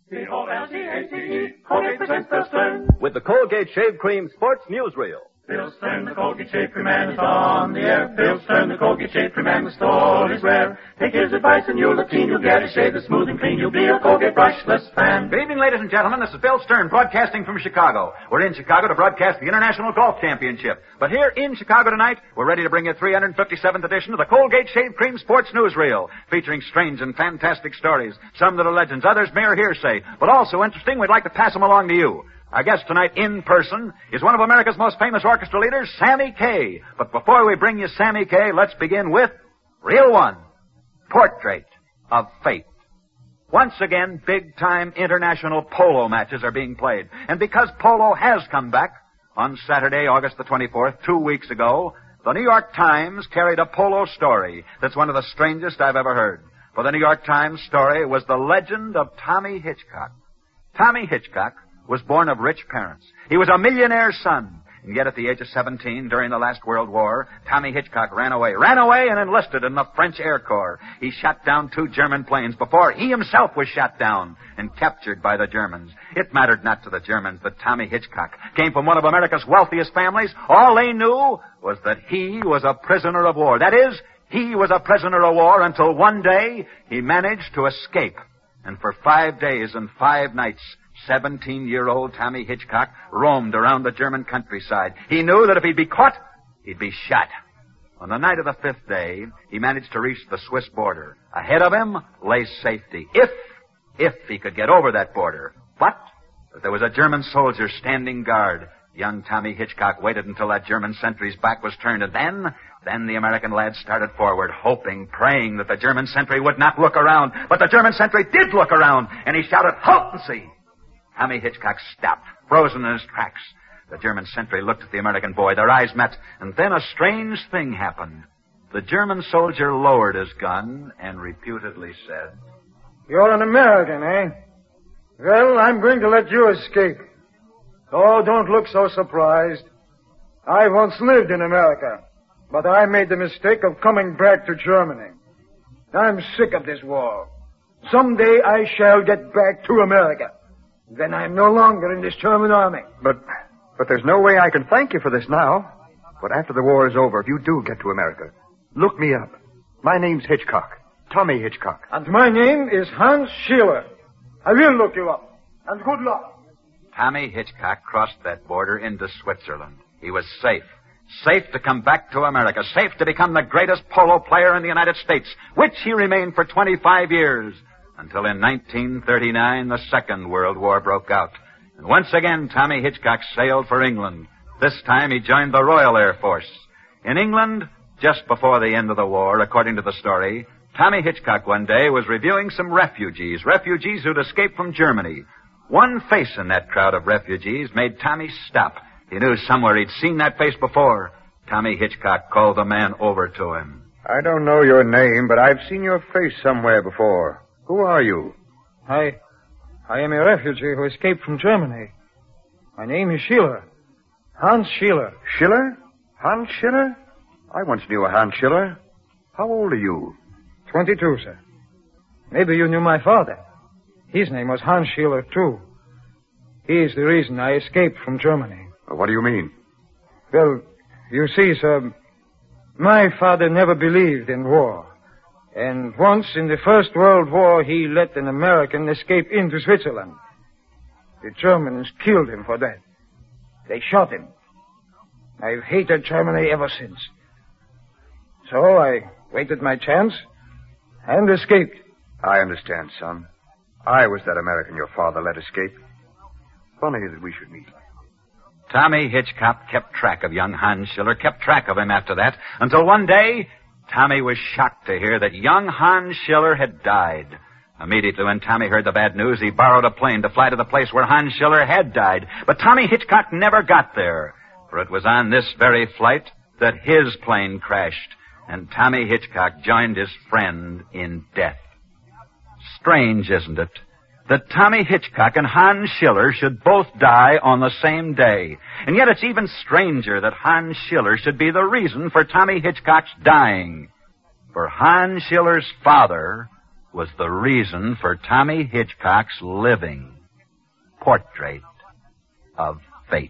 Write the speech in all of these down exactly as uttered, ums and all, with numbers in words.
C O L G A T E, Colgate presents Bill Stern. With the Colgate Shave Cream Sports Newsreel. Bill Stern, the Colgate Shave Cream Man, is on the air. Bill Stern, the Colgate Shave Cream Man, the store is rare. Take his advice and you'll look clean. You'll get a shave that's smooth and clean. You'll be a Colgate brushless fan. Good evening, ladies and gentlemen. This is Bill Stern, broadcasting from Chicago. We're in Chicago to broadcast the International Golf Championship. But here in Chicago tonight, we're ready to bring you three hundred fifty-seventh edition of the Colgate Shave Cream Sports Newsreel, featuring strange and fantastic stories, some that are legends, others mere hearsay, but also interesting. We'd like to pass them along to you. Our guest tonight in person is one of America's most famous orchestra leaders, Sammy Kaye. But before we bring you Sammy Kaye, let's begin with Reel One, Portrait of Fate. Once again, big-time international polo matches are being played. And because polo has come back, on Saturday, August the twenty-fourth, two weeks ago, the New York Times carried a polo story that's one of the strangest I've ever heard. For the New York Times story was the legend of Tommy Hitchcock. Tommy Hitchcock was born of rich parents. He was a millionaire's son. And yet at the age of seventeen, during the last World War, Tommy Hitchcock ran away. Ran away and enlisted in the French Air Corps. He shot down two German planes before he himself was shot down and captured by the Germans. It mattered not to the Germans that Tommy Hitchcock came from one of America's wealthiest families. All they knew was that he was a prisoner of war. That is, he was a prisoner of war until one day he managed to escape. And for five days and five nights, seventeen-year-old Tommy Hitchcock roamed around the German countryside. He knew that if he'd be caught, he'd be shot. On the night of the fifth day, he managed to reach the Swiss border. Ahead of him lay safety, if, if he could get over that border. But, but there was a German soldier standing guard. Young Tommy Hitchcock waited until that German sentry's back was turned, and then, then the American lad started forward, hoping, praying that the German sentry would not look around. But the German sentry did look around, and he shouted, "Halt and see!" Tommy Hitchcock stopped, frozen in his tracks. The German sentry looked at the American boy. Their eyes met, and then a strange thing happened. The German soldier lowered his gun and reputedly said, "You're an American, eh? Well, I'm going to let you escape. Oh, don't look so surprised. I once lived in America, but I made the mistake of coming back to Germany. I'm sick of this war. Someday I shall get back to America. Then I'm no longer in this German army." But, but there's no way I can thank you for this now. But after the war is over, if you do get to America, look me up. My name's Hitchcock. Tommy Hitchcock. And my name is Hans Schiller. I will look you up. And good luck. Tommy Hitchcock crossed that border into Switzerland. He was safe. Safe to come back to America. Safe to become the greatest polo player in the United States, which he remained for twenty-five years. Until in nineteen thirty-nine, the Second World War broke out. And once again, Tommy Hitchcock sailed for England. This time he joined the Royal Air Force. In England, just before the end of the war, according to the story, Tommy Hitchcock one day was reviewing some refugees, refugees who'd escaped from Germany. One face in that crowd of refugees made Tommy stop. He knew somewhere he'd seen that face before. Tommy Hitchcock called the man over to him. I don't know your name, but I've seen your face somewhere before. Who are you? I... I am a refugee who escaped from Germany. My name is Schiller. Hans Schiller. Schiller? Hans Schiller? I once knew a Hans Schiller. How old are you? Twenty-two, sir. Maybe you knew my father. His name was Hans Schiller, too. He is the reason I escaped from Germany. What do you mean? Well, you see, sir, my father never believed in war. And once in the First World War, he let an American escape into Switzerland. The Germans killed him for that. They shot him. I've hated Germany ever since. So I waited my chance and escaped. I understand, son. I was that American your father let escape. Funny that we should meet. Tommy Hitchcock kept track of young Hans Schiller, kept track of him after that, until one day Tommy was shocked to hear that young Hans Schiller had died. Immediately when Tommy heard the bad news, he borrowed a plane to fly to the place where Hans Schiller had died. But Tommy Hitchcock never got there, for it was on this very flight that his plane crashed, and Tommy Hitchcock joined his friend in death. Strange, isn't it, that Tommy Hitchcock and Hans Schiller should both die on the same day. And yet it's even stranger that Hans Schiller should be the reason for Tommy Hitchcock's dying. For Hans Schiller's father was the reason for Tommy Hitchcock's living portrait of fate.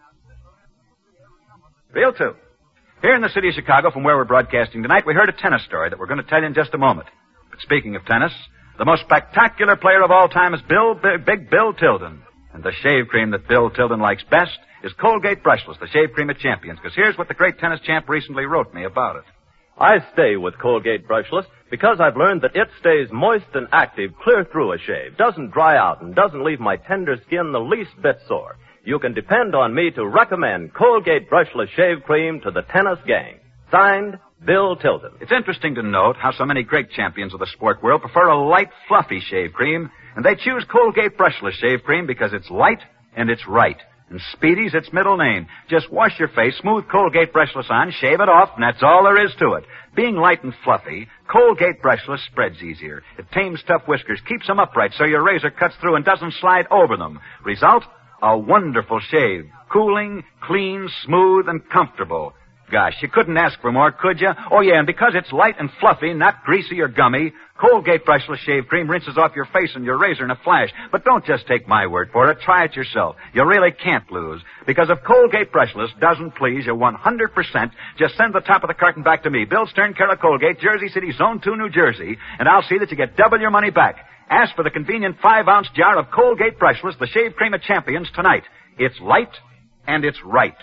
Reel two. Here in the city of Chicago, from where we're broadcasting tonight, we heard a tennis story that we're going to tell you in just a moment. But speaking of tennis, the most spectacular player of all time is Bill, Big, Big Bill Tilden. And the shave cream that Bill Tilden likes best is Colgate Brushless, the shave cream of champions. Because here's what the great tennis champ recently wrote me about it. I stay with Colgate Brushless because I've learned that it stays moist and active clear through a shave, doesn't dry out, and doesn't leave my tender skin the least bit sore. You can depend on me to recommend Colgate Brushless Shave Cream to the tennis gang. Signed, Bill Tilden. It's interesting to note how so many great champions of the sport world prefer a light, fluffy shave cream, and they choose Colgate Brushless Shave Cream because it's light and it's right. And Speedy's its middle name. Just wash your face, smooth Colgate Brushless on, shave it off, and that's all there is to it. Being light and fluffy, Colgate Brushless spreads easier. It tames tough whiskers, keeps them upright so your razor cuts through and doesn't slide over them. Result? A wonderful shave. Cooling, clean, smooth, and comfortable. Gosh, you couldn't ask for more, could you? Oh, yeah, and because it's light and fluffy, not greasy or gummy, Colgate Brushless Shave Cream rinses off your face and your razor in a flash. But don't just take my word for it. Try it yourself. You really can't lose. Because if Colgate Brushless doesn't please you one hundred percent, just send the top of the carton back to me, Bill Stern, care of Colgate, Jersey City, Zone two, New Jersey, and I'll see that you get double your money back. Ask for the convenient five-ounce jar of Colgate Brushless, the shave cream of champions, tonight. It's light and it's right.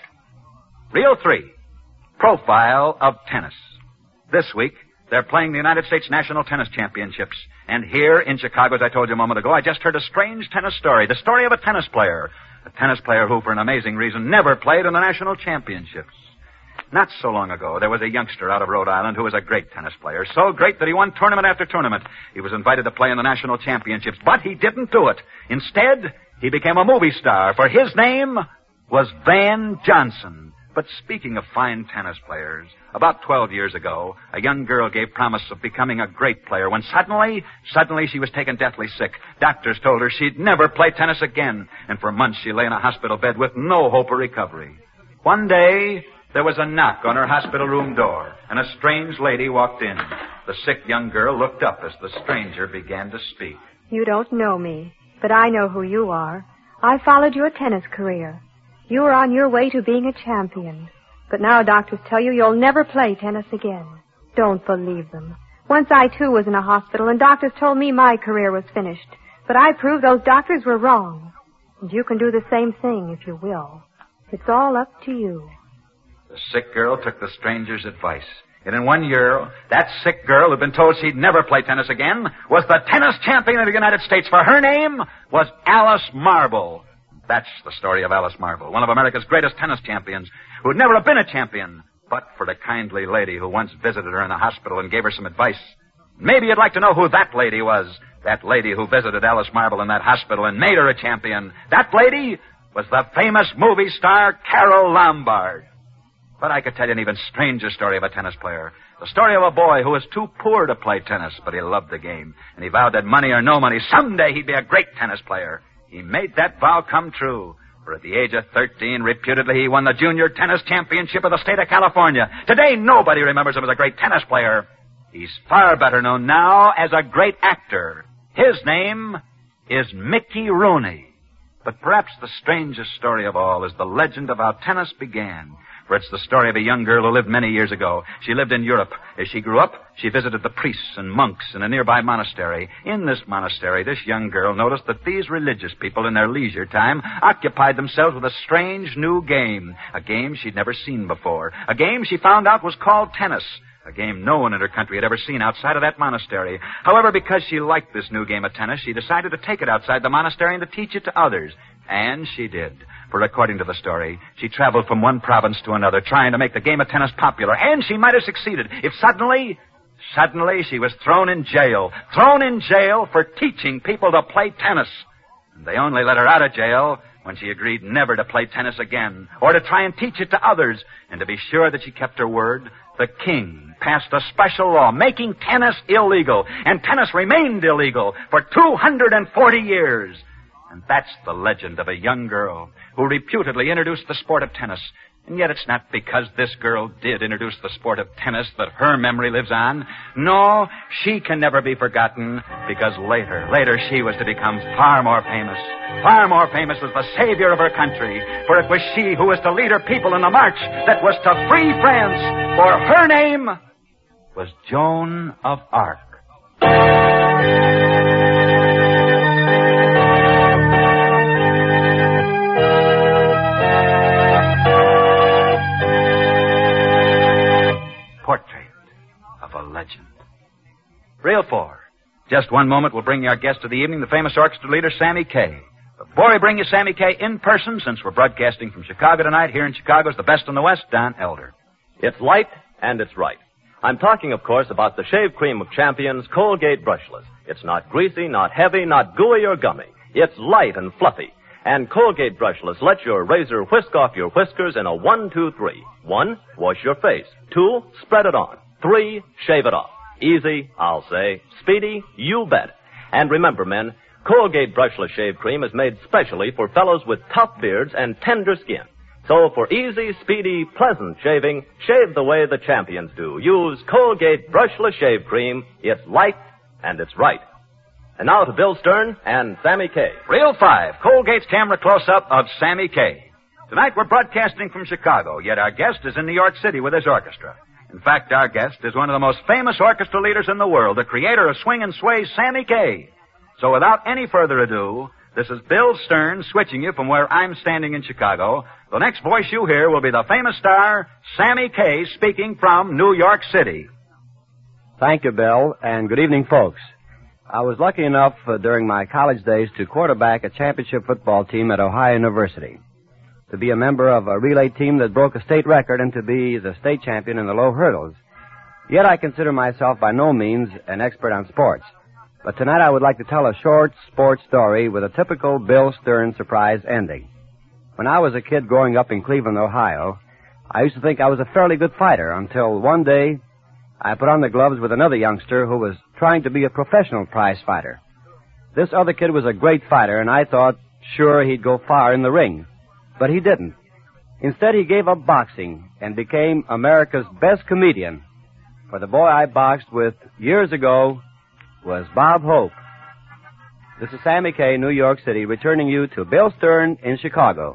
Reel three. Profile of tennis. This week, they're playing the United States National Tennis Championships. And here in Chicago, as I told you a moment ago, I just heard a strange tennis story. The story of a tennis player. A tennis player who, for an amazing reason, never played in the National Championships. Not so long ago, there was a youngster out of Rhode Island who was a great tennis player. So great that he won tournament after tournament. He was invited to play in the National Championships, but he didn't do it. Instead, he became a movie star, for his name was Van Johnson. But speaking of fine tennis players, about twelve years ago, a young girl gave promise of becoming a great player when suddenly, suddenly she was taken deathly sick. Doctors told her she'd never play tennis again, and for months she lay in a hospital bed with no hope of recovery. One day, there was a knock on her hospital room door, and a strange lady walked in. The sick young girl looked up as the stranger began to speak. You don't know me, but I know who you are. I followed your tennis career. You were on your way to being a champion. But now doctors tell you you'll never play tennis again. Don't believe them. Once I, too, was in a hospital, and doctors told me my career was finished. But I proved those doctors were wrong. And you can do the same thing if you will. It's all up to you. The sick girl took the stranger's advice. And in one year, that sick girl who'd been told she'd never play tennis again was the tennis champion of the United States. For her name was Alice Marble. That's the story of Alice Marble, one of America's greatest tennis champions, who'd never have been a champion, but for the kindly lady who once visited her in the hospital and gave her some advice. Maybe you'd like to know who that lady was. That lady who visited Alice Marble in that hospital and made her a champion. That lady was the famous movie star Carole Lombard. But I could tell you an even stranger story of a tennis player. The story of a boy who was too poor to play tennis, but he loved the game. And he vowed that money or no money, someday he'd be a great tennis player. He made that vow come true. For at the age of thirteen, reputedly, he won the Junior Tennis Championship of the state of California. Today, nobody remembers him as a great tennis player. He's far better known now as a great actor. His name is Mickey Rooney. But perhaps the strangest story of all is the legend of how tennis began. For it's the story of a young girl who lived many years ago. She lived in Europe. As she grew up, she visited the priests and monks in a nearby monastery. In this monastery, this young girl noticed that these religious people, in their leisure time, occupied themselves with a strange new game. A game she'd never seen before. A game she found out was called tennis. A game no one in her country had ever seen outside of that monastery. However, because she liked this new game of tennis, she decided to take it outside the monastery and to teach it to others. And she did. For according to the story, she traveled from one province to another trying to make the game of tennis popular. And she might have succeeded if suddenly, suddenly she was thrown in jail. Thrown in jail for teaching people to play tennis. And they only let her out of jail when she agreed never to play tennis again or to try and teach it to others. And to be sure that she kept her word, the king passed a special law making tennis illegal. And tennis remained illegal for two hundred forty years. And that's the legend of a young girl who reputedly introduced the sport of tennis. And yet it's not because this girl did introduce the sport of tennis that her memory lives on. No, she can never be forgotten because later, later she was to become far more famous. Far more famous as the savior of her country. For it was she who was to lead her people in the march that was to free France. For her name was Joan of Arc. Portrait of a legend. Reel four. Just one moment will bring you our guest of the evening, the famous orchestra leader, Sammy Kaye. Before we bring you Sammy Kaye in person, since we're broadcasting from Chicago tonight, here in Chicago's the best in the West, Don Elder. It's light and it's right. I'm talking, of course, about the shave cream of champions, Colgate Brushless. It's not greasy, not heavy, not gooey or gummy. It's light and fluffy. And Colgate Brushless lets your razor whisk off your whiskers in a one, two, three. One, wash your face. Two, spread it on. Three, shave it off. Easy, I'll say. Speedy, you bet. And remember, men, Colgate Brushless Shave Cream is made specially for fellows with tough beards and tender skin. So for easy, speedy, pleasant shaving, shave the way the champions do. Use Colgate Brushless Shave Cream. It's light and it's right. And now to Bill Stern and Sammy Kaye. Reel five, Colgate's camera close-up of Sammy Kaye. Tonight we're broadcasting from Chicago, yet our guest is in New York City with his orchestra. In fact, our guest is one of the most famous orchestra leaders in the world, the creator of Swing and Sway, Sammy Kaye. So without any further ado, this is Bill Stern switching you from where I'm standing in Chicago. The next voice you hear will be the famous star, Sammy Kaye, speaking from New York City. Thank you, Bill, and good evening, folks. I was lucky enough uh, during my college days to quarterback a championship football team at Ohio University, to be a member of a relay team that broke a state record, and to be the state champion in the low hurdles. Yet I consider myself by no means an expert on sports. But tonight I would like to tell a short sports story with a typical Bill Stern surprise ending. When I was a kid growing up in Cleveland, Ohio, I used to think I was a fairly good fighter until one day I put on the gloves with another youngster who was trying to be a professional prize fighter. This other kid was a great fighter, and I thought sure he'd go far in the ring. But he didn't. Instead, he gave up boxing and became America's best comedian. For the boy I boxed with years ago was Bob Hope. This is Sammy Kaye, New York City, returning you to Bill Stern in Chicago.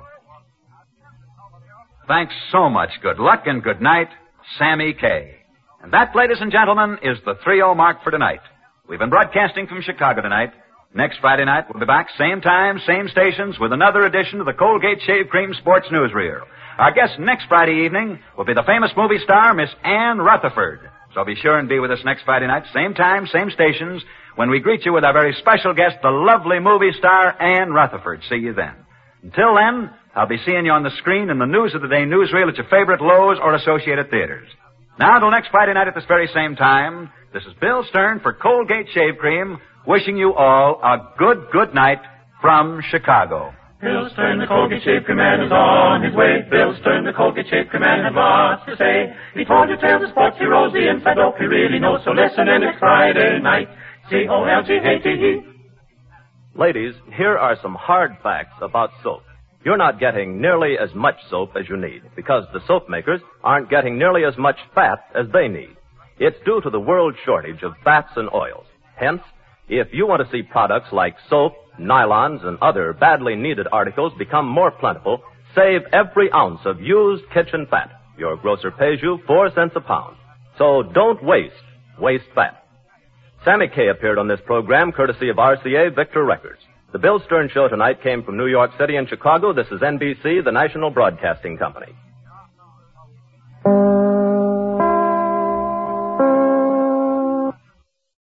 Thanks so much. Good luck and good night, Sammy Kaye. And that, ladies and gentlemen, is the three oh mark for tonight. We've been broadcasting from Chicago tonight. Next Friday night, we'll be back, same time, same stations, with another edition of the Colgate Shave Cream Sports Newsreel. Our guest next Friday evening will be the famous movie star, Miss Ann Rutherford. So be sure and be with us next Friday night, same time, same stations, when we greet you with our very special guest, the lovely movie star, Ann Rutherford. See you then. Until then, I'll be seeing you on the screen in the News of the Day newsreel at your favorite Lowe's or Associated Theaters. Now, till next Friday night at this very same time, this is Bill Stern for Colgate Shave Cream, wishing you all a good, good night from Chicago. Bill Stern, the Colgate Shave Cream man, is on his way. Bill Stern, the Colgate Shave Cream man, has lots to say. He told you tales of sports heroes, the inside dope he really knows. So listen in next Friday night. C O L G A T E. Ladies, here are some hard facts about soap. You're not getting nearly as much soap as you need because the soap makers aren't getting nearly as much fat as they need. It's due to the world shortage of fats and oils. Hence, if you want to see products like soap, nylons, and other badly needed articles become more plentiful, save every ounce of used kitchen fat. Your grocer pays you four cents a pound. So don't waste, waste fat. Sammy Kaye appeared on this program courtesy of R C A Victor Records. The Bill Stern Show tonight came from New York City and Chicago. This is N B C, the national broadcasting company.